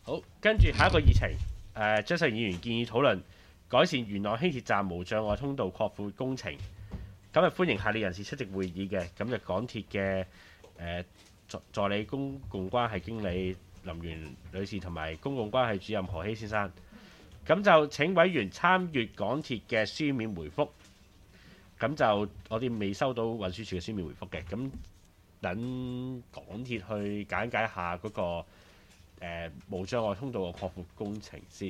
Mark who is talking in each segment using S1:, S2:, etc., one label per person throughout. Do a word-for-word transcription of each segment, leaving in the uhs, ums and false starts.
S1: 好，跟住下一個議程，誒張秀賢議員建議討論改善元朗輕鐵站無障礙通道擴闊工程。咁啊歡迎下列人士出席會議嘅，咁就港鐵嘅誒助助理公共關係經理林源女士同埋公共關係主任何希先生。咁就請委員參閱港鐵嘅書面回覆。咁就我哋未收到運輸署嘅書面回覆嘅，咁等港鐵去簡介下嗰、那個誒、呃、無障礙通道嘅擴闊工程先。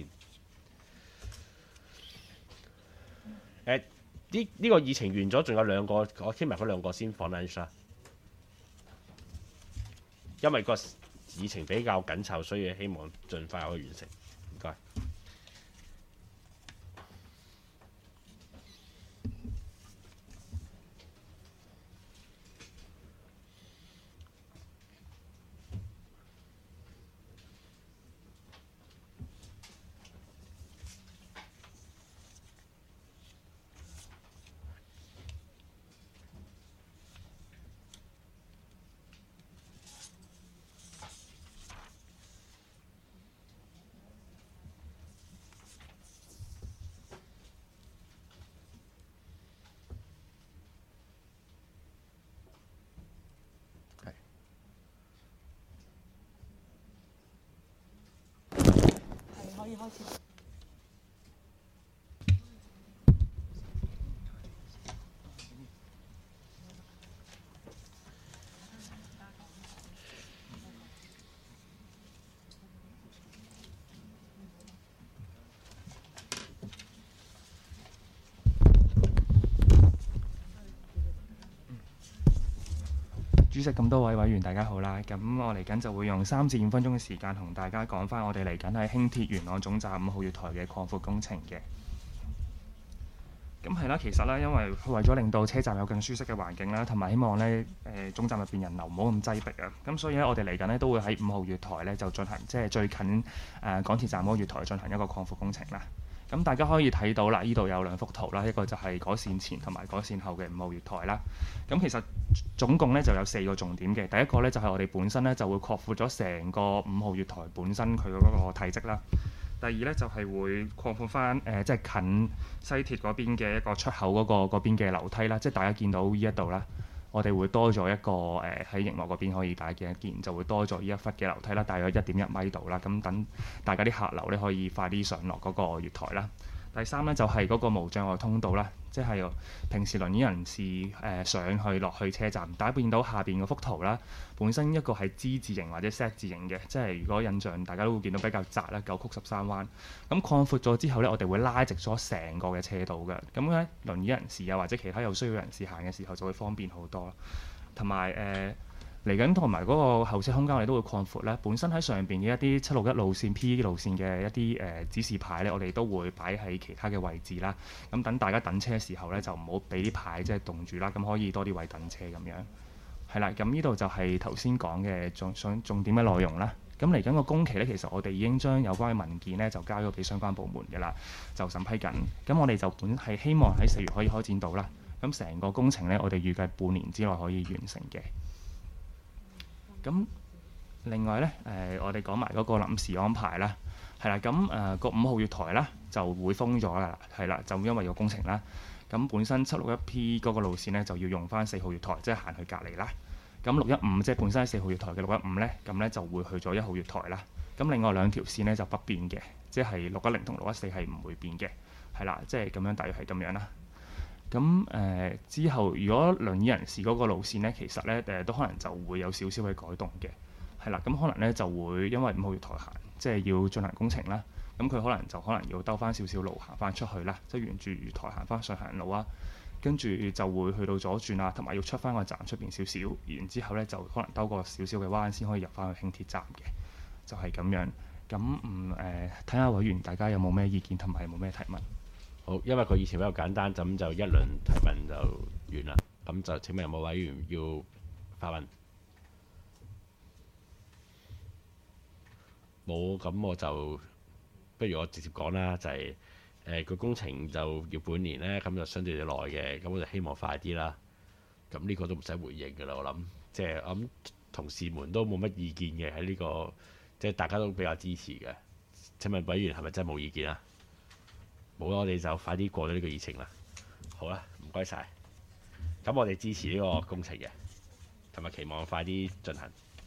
S1: 誒呢呢個議程完咗，仲有兩個，我傾埋嗰兩個先放 lunch 啦。因為個議程比較緊湊，所以希望盡快可以完成。唔該。
S2: 可以開始。
S3: 主席，咁多位委員大家好啦，咁我嚟緊就會用三至五分鐘嘅時間同大家講翻我哋嚟緊喺輕鐵元朗總站五號月台嘅擴闊工程嘅。咁係啦，其實咧，因為為咗令到車站有更舒適嘅環境啦，同埋希望咧誒、呃、總站入邊人流唔好咁擠迫啊，咁所以咧我哋嚟緊咧都會喺五號月台咧就進行即係最近誒、呃、港鐵站嗰個月台進行一個擴闊工程啦。咁大家可以睇到啦，呢度有兩幅圖啦，一個就係改善前同埋改善後嘅五號月台啦。咁其實總共咧就有四個重點嘅。第一個咧就係、是、我哋本身咧就會擴闊咗成個五號月台本身佢嗰個體積啦。第二咧就係、是、會擴闊翻誒即係近西鐵嗰邊嘅一個出口嗰、那個嗰邊嘅樓梯啦。即係大家見到呢一度啦，我哋會多咗一個誒喺熒幕嗰邊可以大家見一見，就會多咗呢一忽嘅樓梯啦，大約一點一米度啦。咁等大家啲客流咧可以快啲上落嗰個月台啦。第三咧就係、是、嗰個無障礙通道啦，即係平時輪椅人士誒、呃、上去落去車站，大家見到下邊嗰幅圖啦，本身一個係之字形或者 Z 字形嘅，即係如果印象大家都會見到比較窄啦，九曲十三彎。咁擴闊咗之後咧，我哋會拉直咗成個嘅斜道嘅，咁咧輪椅人士啊或者其他有需要人士行嘅時候就會方便好多。同埋誒嚟緊同埋嗰個候車空間我哋都會擴闊咧。本身喺上邊嘅一啲七六一路線、P 路線嘅一啲誒、呃、指示牌咧，我哋都會擺喺其他嘅位置啦。咁等大家等車嘅時候咧，就唔好俾啲牌即係凍住啦。咁可以多啲位等車咁樣。係啦，咁呢度就係頭先講嘅重想重點嘅內容啦。咁嚟緊個工期咧，其實我哋已經將有關嘅文件咧就交咗俾相關部門嘅啦，就審批緊。咁我哋就本係希望喺四月可以開展到啦。咁成個工程咧，我哋預計半年之內可以完成嘅。咁另外咧，誒、呃、我哋講埋嗰個臨時安排啦，係啦，咁誒個五號月台啦就會封咗啦，係啦，就因為個工程啦。咁本身七六一 P 嗰個路線咧就要用翻四號月台，即係行去隔離啦。咁六一五即係本身喺四號月台嘅六一五咧，咁咧就會去咗一號月台啦。咁另外兩條線咧就不變嘅，即係六一零同六一四係唔會變嘅，係啦，即係咁樣，大約係咁樣啦。咁誒、呃、之後，如果輪椅人士嗰個路線咧，其實咧誒、呃、都可能就會有少少嘅改動嘅，係啦。咁可能咧就會因為五號月台行，即係要進行工程啦。咁佢可能就可能要兜翻少少路行翻出去啦，即係沿住月台行翻上行路啊。跟住就會去到左轉啊，同埋要出翻個站出邊少少，然之後咧就可能兜個少少嘅彎先可以入翻去輕鐵站嘅，就係、是、咁樣。咁唔誒睇下委員大家有冇咩意見同埋有冇咩提問？
S1: 好，因為佢以前比較簡單，咁就一輪提問就完啦。咁就請問有冇委員要發問？冇，咁我就不如我直接講啦，就係誒個工程就要半年咧，咁就相對耐嘅，咁我就希望快啲啦。咁呢個都唔使回應㗎啦，我諗，即係我諗同事們都冇乜意見嘅喺呢個即即係大家都比較支持嘅。請問委員係咪真係冇意見啊？冇啦，我哋就快啲過咗呢個議程啦。好啦，唔該晒。咁我哋支持呢個工程嘅，同埋期望快啲進行。